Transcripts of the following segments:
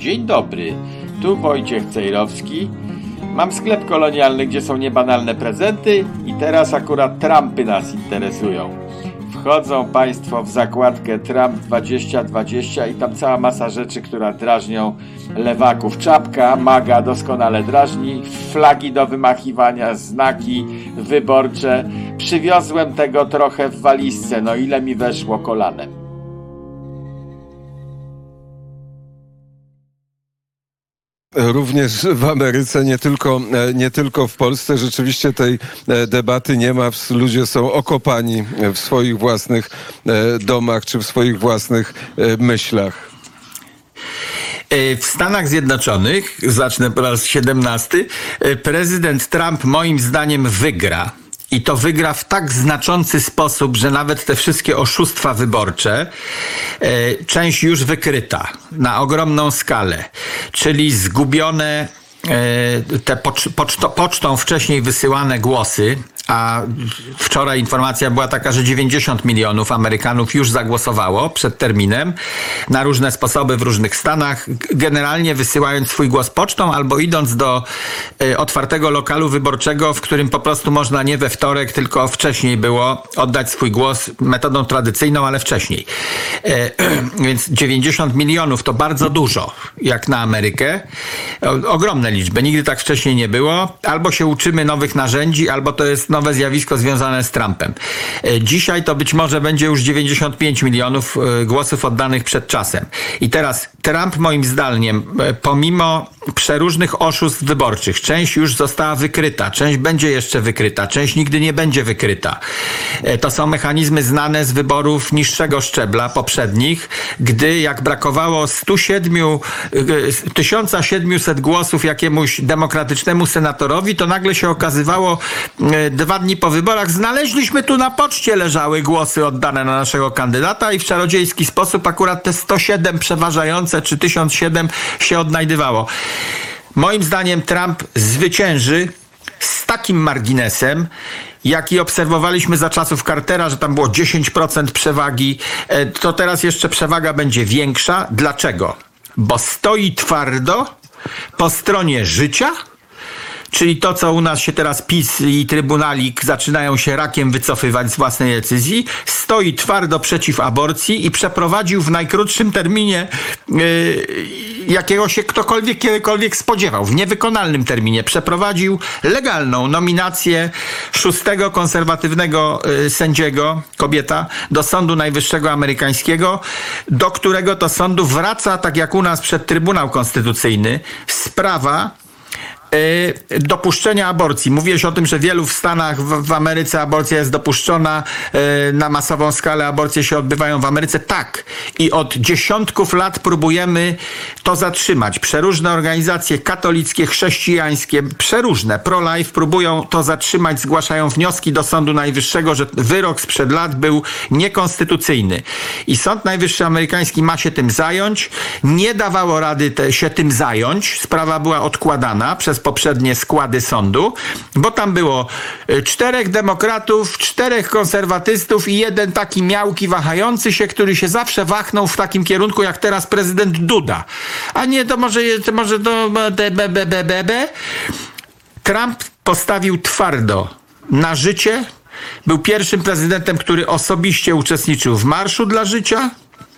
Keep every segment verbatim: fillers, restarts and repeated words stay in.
Dzień dobry, tu Wojciech Cejrowski. Mam sklep kolonialny, gdzie są niebanalne prezenty i teraz akurat Trumpy nas interesują. Wchodzą Państwo w zakładkę Trump dwadzieścia dwadzieścia i tam cała masa rzeczy, która drażnią lewaków. Czapka MAGA doskonale drażni, flagi do wymachiwania, znaki wyborcze. Przywiozłem tego trochę w walizce, no ile mi weszło kolanem. Również w Ameryce, nie tylko, nie tylko w Polsce. Rzeczywiście tej debaty nie ma. Ludzie są okopani w swoich własnych domach czy w swoich własnych myślach. W Stanach Zjednoczonych, zacznę po raz siedemnasty, prezydent Trump moim zdaniem wygra. I to wygra w tak znaczący sposób, że nawet te wszystkie oszustwa wyborcze, e, część już wykryta na ogromną skalę, czyli zgubione e, te pocz, poczto, pocztą wcześniej wysyłane głosy, a wczoraj informacja była taka, że dziewięćdziesiąt milionów Amerykanów już zagłosowało przed terminem na różne sposoby w różnych stanach, generalnie wysyłając swój głos pocztą albo idąc do y, otwartego lokalu wyborczego, w którym po prostu można nie we wtorek, tylko wcześniej było oddać swój głos metodą tradycyjną, ale wcześniej. Y, więc dziewięćdziesiąt milionów to bardzo dużo, jak na Amerykę. O, ogromne liczby, nigdy tak wcześniej nie było. Albo się uczymy nowych narzędzi, albo to jest nowe zjawisko związane z Trumpem. Dzisiaj to być może będzie już dziewięćdziesiąt pięć milionów głosów oddanych przed czasem. I teraz Trump moim zdaniem, pomimo przeróżnych oszustw wyborczych, część już została wykryta, część będzie jeszcze wykryta, część nigdy nie będzie wykryta. To są mechanizmy znane z wyborów niższego szczebla poprzednich, gdy jak brakowało stu siedmiu, tysiąc siedemset głosów jakiemuś demokratycznemu senatorowi, to nagle się okazywało dwa dni po wyborach, znaleźliśmy tu na poczcie leżały głosy oddane na naszego kandydata i w czarodziejski sposób akurat te sto siedem przeważające czy tysiąc siedem się odnajdywało. Moim zdaniem Trump zwycięży z takim marginesem, jaki obserwowaliśmy za czasów Cartera, że tam było dziesięć procent przewagi, to teraz jeszcze przewaga będzie większa. Dlaczego? Bo stoi twardo po stronie życia, czyli to, co u nas się teraz PiS i Trybunalik zaczynają się rakiem wycofywać z własnej decyzji, stoi twardo przeciw aborcji i przeprowadził w najkrótszym terminie, yy, jakiego się ktokolwiek kiedykolwiek spodziewał, w niewykonalnym terminie, przeprowadził legalną nominację szóstego konserwatywnego yy, sędziego, kobieta, do Sądu Najwyższego Amerykańskiego, do którego to sądu wraca, tak jak u nas przed Trybunał Konstytucyjny, sprawa dopuszczenia aborcji. Mówiłeś o tym, że w wielu stanach w, w Ameryce aborcja jest dopuszczona, yy, na masową skalę aborcje się odbywają w Ameryce. Tak. I od dziesiątków lat próbujemy to zatrzymać. Przeróżne organizacje katolickie, chrześcijańskie, przeróżne, pro-life próbują to zatrzymać, zgłaszają wnioski do Sądu Najwyższego, że wyrok sprzed lat był niekonstytucyjny. I Sąd Najwyższy amerykański ma się tym zająć. Nie dawało rady te, się tym zająć. Sprawa była odkładana przez poprzednie składy sądu, bo tam było czterech demokratów, czterech konserwatystów i jeden taki miałki wahający się, który się zawsze wachnął w takim kierunku jak teraz prezydent Duda. A nie, to może, to może to be, be, be, be, be. Trump postawił twardo na życie. Był pierwszym prezydentem, który osobiście uczestniczył w Marszu dla Życia.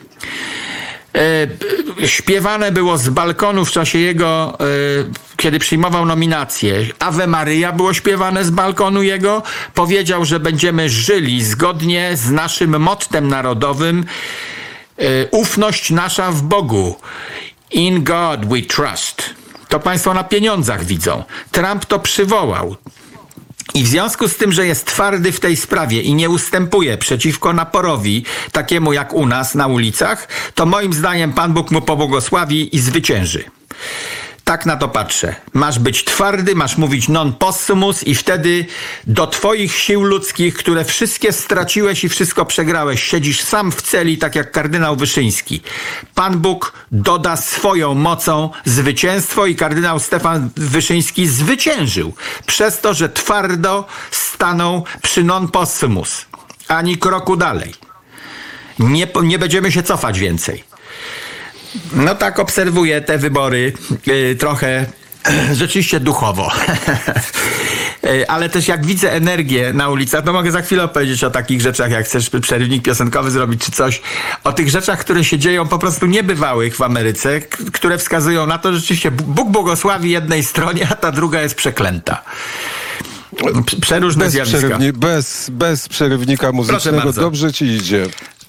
E, śpiewane było z balkonu w czasie jego, e, kiedy przyjmował nominację. Ave Maria było śpiewane z balkonu jego. Powiedział, że będziemy żyli zgodnie z naszym mottem narodowym. E, ufność nasza w Bogu. In God we trust. To państwo na pieniądzach widzą. Trump to przywołał. I w związku z tym, że jest twardy w tej sprawie i nie ustępuje przeciwko naporowi, takiemu jak u nas na ulicach, to moim zdaniem Pan Bóg mu pobłogosławi i zwycięży. Tak na to patrzę. Masz być twardy, masz mówić non possumus i wtedy do twoich sił ludzkich, które wszystkie straciłeś i wszystko przegrałeś, siedzisz sam w celi, tak jak kardynał Wyszyński. Pan Bóg doda swoją mocą zwycięstwo i kardynał Stefan Wyszyński zwyciężył przez to, że twardo stanął przy non possumus. Ani kroku dalej. Nie, nie będziemy się cofać więcej. No tak obserwuję te wybory yy, trochę rzeczywiście duchowo. Ale też jak widzę energię na ulicach, to mogę za chwilę opowiedzieć o takich rzeczach, jak chcesz przerywnik piosenkowy zrobić czy coś, o tych rzeczach, które się dzieją po prostu niebywałych w Ameryce, k- które wskazują na to, że rzeczywiście Bóg błogosławi jednej stronie, a ta druga jest przeklęta. Przeróżne bez, zjawiska. przerywni- bez, bez przerywnika muzycznego dobrze ci idzie.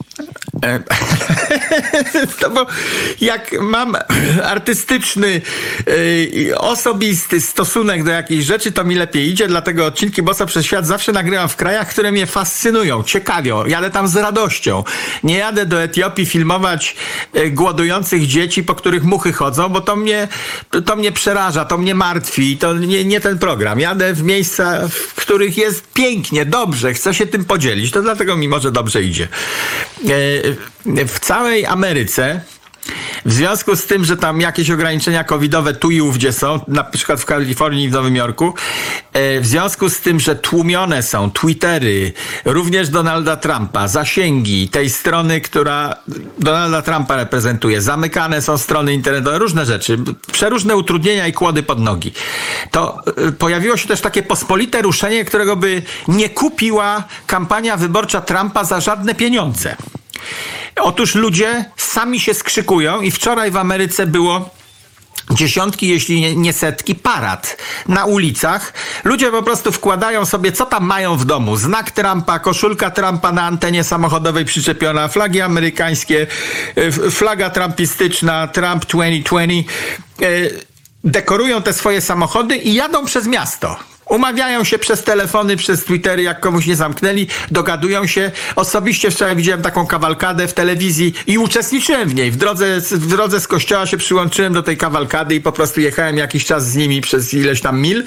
No bo jak mam artystyczny, yy, osobisty stosunek do jakiejś rzeczy, to mi lepiej idzie, dlatego odcinki Bossa przez świat zawsze nagrywam w krajach, które mnie fascynują, ciekawią. Jadę tam z radością. Nie jadę do Etiopii filmować yy, głodujących dzieci, po których muchy chodzą, bo to mnie, to mnie przeraża, to mnie martwi. To nie, nie ten program. Jadę w miejsca, w których jest pięknie, dobrze, chcę się tym podzielić. To dlatego mi może dobrze idzie. Yy, W całej Ameryce, w związku z tym, że tam jakieś ograniczenia covidowe tu i ówdzie są, na przykład w Kalifornii i w Nowym Jorku, w związku z tym, że tłumione są Twittery, również Donalda Trumpa, zasięgi tej strony, która Donalda Trumpa reprezentuje, zamykane są strony internetowe, różne rzeczy, przeróżne utrudnienia i kłody pod nogi, to pojawiło się też takie pospolite ruszenie, którego by nie kupiła kampania wyborcza Trumpa za żadne pieniądze. Otóż ludzie sami się skrzykują i wczoraj w Ameryce było dziesiątki, jeśli nie setki, parad na ulicach. Ludzie po prostu wkładają sobie, co tam mają w domu. Znak Trumpa, koszulka Trumpa na antenie samochodowej przyczepiona, flagi amerykańskie, flaga trumpistyczna, Trump dwadzieścia dwadzieścia. Dekorują te swoje samochody i jadą przez miasto. Umawiają się przez telefony, przez Twittery, jak komuś nie zamknęli, dogadują się. Osobiście wczoraj widziałem taką kawalkadę w telewizji i uczestniczyłem w niej. W drodze, w drodze z kościoła się przyłączyłem do tej kawalkady i po prostu jechałem jakiś czas z nimi przez ileś tam mil.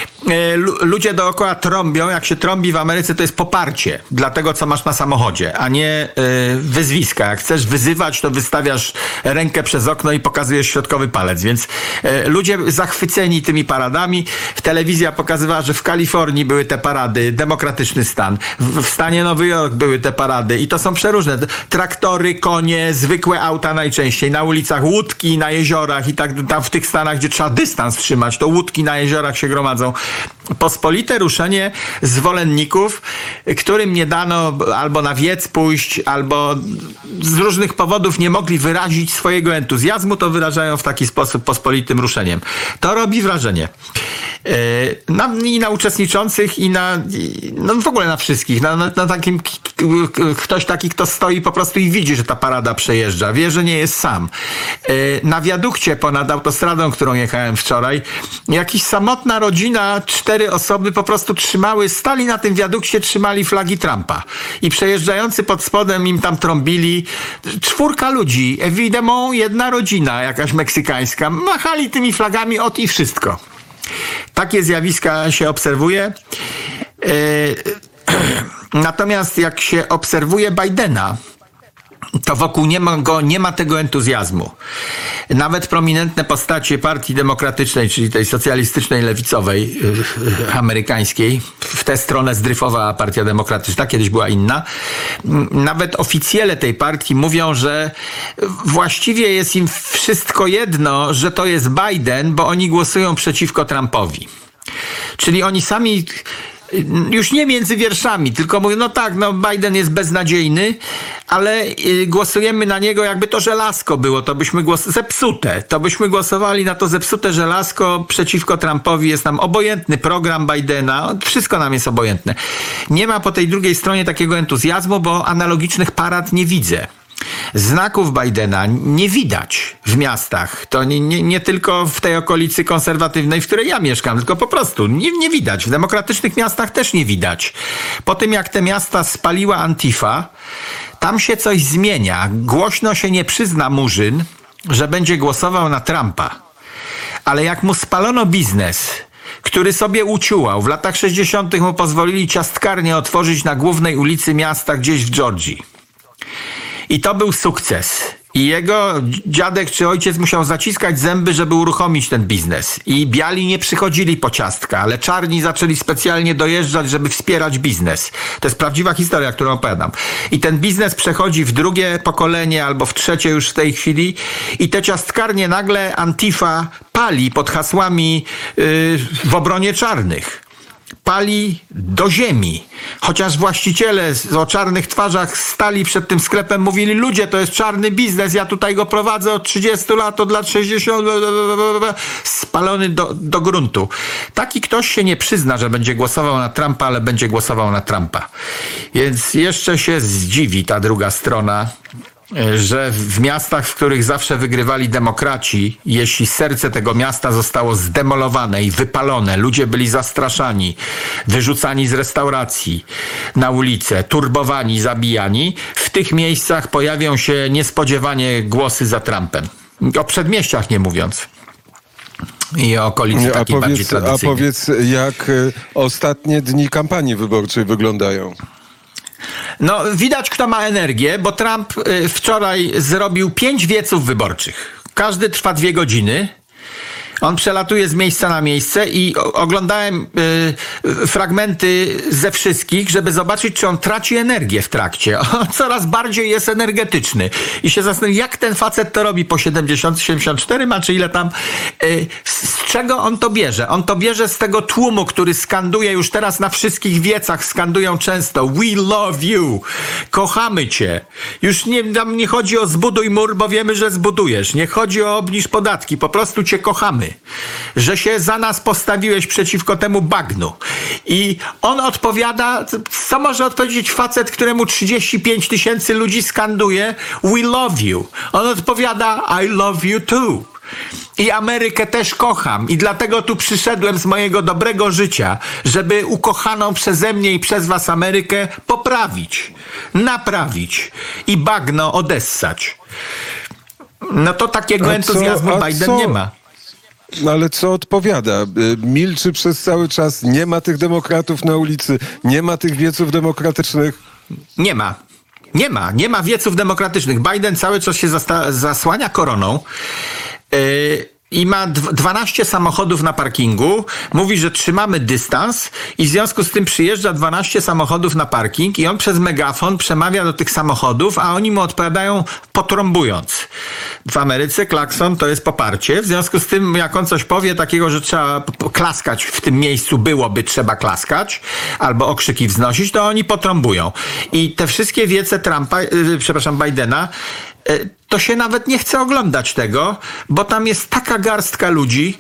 Ludzie dookoła trąbią. Jak się trąbi w Ameryce, to jest poparcie dla tego, co masz na samochodzie, a nie wyzwiska. Jak chcesz wyzywać, to wystawiasz rękę przez okno i pokazujesz środkowy palec. Więc ludzie zachwyceni tymi paradami. W telewizja pokazywała, że w Kalifornii były te parady, demokratyczny stan. W, w stanie Nowy Jork były te parady i to są przeróżne. Traktory, konie, zwykłe auta najczęściej, na ulicach łódki, na jeziorach i tak tam w tych stanach, gdzie trzeba dystans trzymać, to łódki na jeziorach się gromadzą. Pospolite ruszenie zwolenników, którym nie dano albo na wiec pójść, albo z różnych powodów nie mogli wyrazić swojego entuzjazmu, to wyrażają w taki sposób pospolitym ruszeniem. To robi wrażenie. Na, i na uczestniczących, i na i, no w ogóle na wszystkich. Na, na, na takim ktoś taki, kto stoi po prostu i widzi, że ta parada przejeżdża. Wie, że nie jest sam. Na wiadukcie ponad autostradą, którą jechałem wczoraj, jakiś samotna rodzina, cztery osoby po prostu trzymały, stali na tym wiadukcie, trzymali flagi Trumpa. I przejeżdżający pod spodem im tam trąbili. Czwórka ludzi, évidemment jedna rodzina, jakaś meksykańska, machali tymi flagami od i wszystko. Takie zjawiska się obserwuje. Natomiast jak się obserwuje Bidena, to wokół nie ma go, nie ma tego entuzjazmu. Nawet prominentne postacie Partii Demokratycznej, czyli tej socjalistycznej, lewicowej, yy, amerykańskiej, w tę stronę zdryfowała Partia Demokratyczna, kiedyś była inna. Nawet oficjele tej partii mówią, że właściwie jest im wszystko jedno, że to jest Biden, bo oni głosują przeciwko Trumpowi. Czyli oni sami już nie między wierszami, tylko mówią, no tak, no Biden jest beznadziejny, ale głosujemy na niego, jakby to żelazko było, to byśmy głos... zepsute, to byśmy głosowali na to zepsute żelazko przeciwko Trumpowi, jest nam obojętny program Bidena, wszystko nam jest obojętne. Nie ma po tej drugiej stronie takiego entuzjazmu, bo analogicznych parad nie widzę. Znaków Bidena nie widać w miastach. To nie, nie, nie tylko w tej okolicy konserwatywnej, w której ja mieszkam, tylko po prostu nie, nie widać. W demokratycznych miastach też nie widać. Po tym, jak te miasta spaliła Antifa, tam się coś zmienia. Głośno się nie przyzna Murzyn, że będzie głosował na Trumpa. Ale jak mu spalono biznes, który sobie uciułał, w latach sześćdziesiątych mu pozwolili ciastkarnię otworzyć na głównej ulicy miasta gdzieś w Georgii. I to był sukces. I jego dziadek czy ojciec musiał zaciskać zęby, żeby uruchomić ten biznes. I biali nie przychodzili po ciastka, ale czarni zaczęli specjalnie dojeżdżać, żeby wspierać biznes. To jest prawdziwa historia, którą opowiadam. I ten biznes przechodzi w drugie pokolenie albo w trzecie już w tej chwili. I te ciastkarnie nagle Antifa pali pod hasłami yy, w obronie czarnych. Pali do ziemi. Chociaż właściciele o czarnych twarzach stali przed tym sklepem, mówili: ludzie, to jest czarny biznes, ja tutaj go prowadzę od trzydziestu lat, od lat sześćdziesięciu, spalony do, do gruntu. Taki ktoś się nie przyzna, że będzie głosował na Trumpa, ale będzie głosował na Trumpa. Więc jeszcze się zdziwi ta druga strona, że w miastach, w których zawsze wygrywali demokraci, jeśli serce tego miasta zostało zdemolowane i wypalone, ludzie byli zastraszani, wyrzucani z restauracji na ulicę, turbowani, zabijani, w tych miejscach pojawią się niespodziewanie głosy za Trumpem. O przedmieściach nie mówiąc. I o okolicy takiej a bardziej powiedz, tradycyjnej. A powiedz, jak y, ostatnie dni kampanii wyborczej wyglądają? No, widać, kto ma energię, bo Trump y, wczoraj zrobił pięć wieców wyborczych. Każdy trwa dwie godziny. On przelatuje z miejsca na miejsce i o, oglądałem y, fragmenty ze wszystkich, żeby zobaczyć, czy on traci energię w trakcie. On coraz bardziej jest energetyczny. I się zastanawiam, jak ten facet to robi po siedemdziesiąt, siedemdziesiąt cztery ma, czy ile tam. Y, z czego on to bierze? On to bierze z tego tłumu, który skanduje już teraz na wszystkich wiecach, skandują często: we love you. Kochamy cię. Już nie, nam nie chodzi o zbuduj mur, bo wiemy, że zbudujesz. Nie chodzi o obniż podatki. Po prostu cię kochamy. Że się za nas postawiłeś przeciwko temu bagnu. I on odpowiada, co może odpowiedzieć facet, któremu trzydzieści pięć tysięcy ludzi skanduje we love you. On odpowiada I love you too. I Amerykę też kocham i dlatego tu przyszedłem z mojego dobrego życia, żeby ukochaną przeze mnie i przez was Amerykę poprawić, naprawić i bagno odessać. No to takiego A entuzjazmu co, Biden co? nie ma. No ale co odpowiada? Milczy przez cały czas, nie ma tych demokratów na ulicy, nie ma tych wieców demokratycznych? Nie ma. Nie ma. Nie ma wieców demokratycznych. Biden cały czas się zasta- zasłania koroną. Yy, I ma dwanaście samochodów na parkingu, mówi, że trzymamy dystans i w związku z tym przyjeżdża dwanaście samochodów na parking i on przez megafon przemawia do tych samochodów, a oni mu odpowiadają potrąbując. W Ameryce klakson to jest poparcie, w związku z tym jak on coś powie takiego, że trzeba klaskać w tym miejscu, byłoby trzeba klaskać albo okrzyki wznosić, to oni potrąbują. I te wszystkie wiece Trumpa, yy, przepraszam, Bidena, to się nawet nie chce oglądać tego, bo tam jest taka garstka ludzi.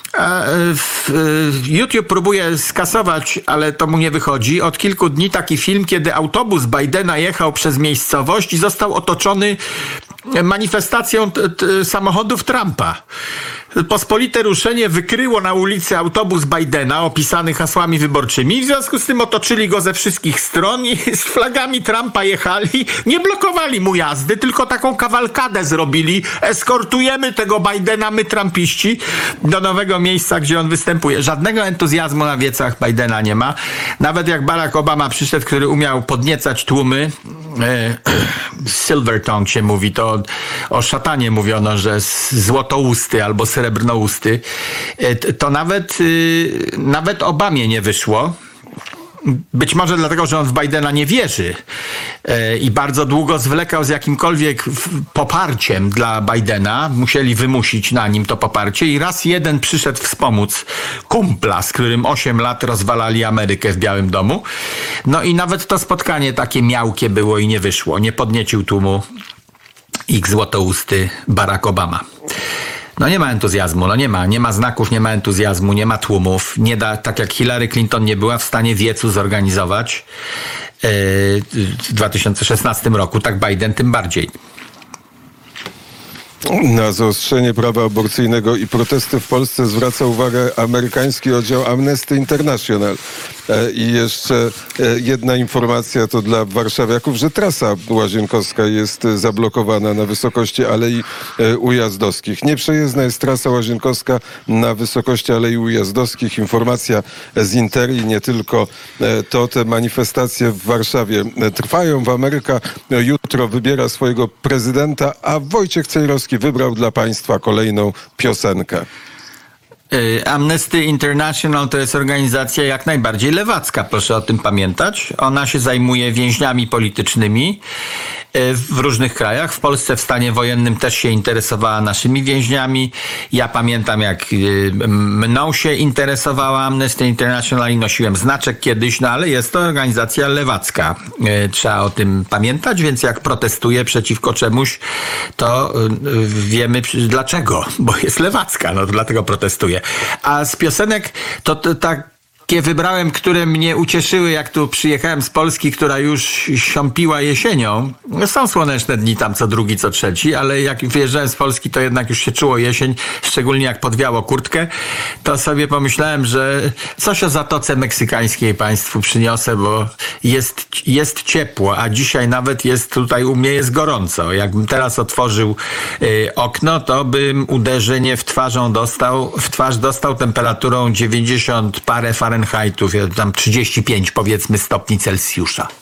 YouTube próbuje skasować, ale to mu nie wychodzi. Od kilku dni taki film, kiedy autobus Bidena jechał przez miejscowość i został otoczony manifestacją t- t- samochodów Trumpa. Pospolite ruszenie wykryło na ulicy autobus Bidena opisany hasłami wyborczymi. W związku z tym otoczyli go ze wszystkich stron i z flagami Trumpa jechali. Nie blokowali mu jazdy, tylko taką kawalkadę zrobili. Eskortujemy tego Bidena, my Trumpiści, do nowego miejsca, gdzie on występuje. Żadnego entuzjazmu na wiecach Bidena nie ma. Nawet jak Barack Obama przyszedł, który umiał podniecać tłumy, e, silver tongue się mówi, to o szatanie mówiono, że złotousty albo srebrnousty, to nawet, nawet Obamie nie wyszło. Być może dlatego, że on w Bidena nie wierzy i bardzo długo zwlekał z jakimkolwiek poparciem dla Bidena. Musieli wymusić na nim to poparcie i raz jeden przyszedł wspomóc kumpla, z którym osiem lat rozwalali Amerykę w Białym Domu. No i nawet to spotkanie takie miałkie było i nie wyszło. Nie podniecił tłumu ich złotousty Barack Obama. No nie ma entuzjazmu, no nie ma, nie ma znaków, nie ma entuzjazmu, nie ma tłumów, nie da, tak jak Hillary Clinton nie była w stanie wiecu zorganizować yy, w dwa tysiące szesnastym roku, tak Biden tym bardziej. Na zaostrzenie prawa aborcyjnego i protesty w Polsce zwraca uwagę amerykański oddział Amnesty International. I jeszcze jedna informacja to dla warszawiaków, że trasa łazienkowska jest zablokowana na wysokości Alei Ujazdowskich. Nieprzejezdna jest trasa łazienkowska na wysokości Alei Ujazdowskich. Informacja z Interi, nie tylko to, te manifestacje w Warszawie trwają. W Ameryka jutro wybiera swojego prezydenta, a Wojciech Cejrowski wybrał dla państwa kolejną piosenkę. Amnesty International to jest organizacja jak najbardziej lewacka, proszę o tym pamiętać. Ona się zajmuje więźniami politycznymi w różnych krajach. W Polsce w stanie wojennym też się interesowała naszymi więźniami. Ja pamiętam, jak mną się interesowała Amnesty International i nosiłem znaczek kiedyś, no ale jest to organizacja lewacka. Trzeba o tym pamiętać, więc jak protestuje przeciwko czemuś, to wiemy dlaczego, bo jest lewacka, no to dlatego protestuje. A z piosenek to, to tak wybrałem, które mnie ucieszyły, jak tu przyjechałem z Polski, która już siąpiła jesienią. Są słoneczne dni tam co drugi, co trzeci, ale jak wyjeżdżałem z Polski, to jednak już się czuło jesień, szczególnie jak podwiało kurtkę, to sobie pomyślałem, że coś o Zatoce Meksykańskiej państwu przyniosę, bo jest, jest ciepło, a dzisiaj nawet jest tutaj u mnie jest gorąco. Jakbym teraz otworzył y, okno, to bym uderzenie w twarzą dostał, w twarz dostał temperaturą dziewięćdziesiąt parę Fahrenheitów, tam trzydzieści pięć powiedzmy stopni Celsjusza.